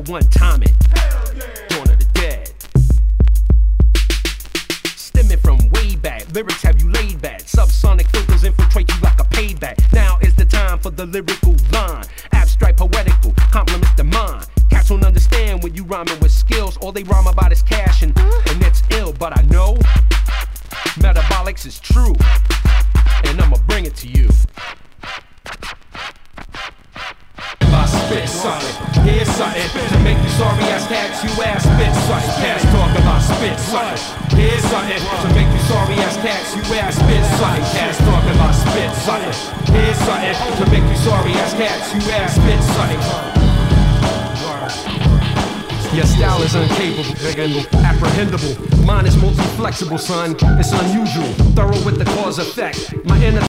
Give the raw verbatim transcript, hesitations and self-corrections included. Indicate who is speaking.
Speaker 1: one time it. Dawn of the Dead. Stemming from way back, lyrics have you laid back. Subsonic filters infiltrate you like a payback. Now is the time for the lyrical line. Abstract, poetical, compliments the mind. Cats don't understand when you rhyming with skills. All they rhyme about is cash and, and it's ill. But I know metabolics is true, and I'ma bring it to you. I spit something, here's something to make you sorry ass cats, you ass spit something. Cats talk about spit something. Here's something to make you sorry ass cats, you ass spit something. Cats talk about spit something. Here's something to make you sorry ass cats, you ass spit something. Your style is incapable, apprehendable. Mine is multi-flexible, son. It's unusual, thorough with the cause effect. My inner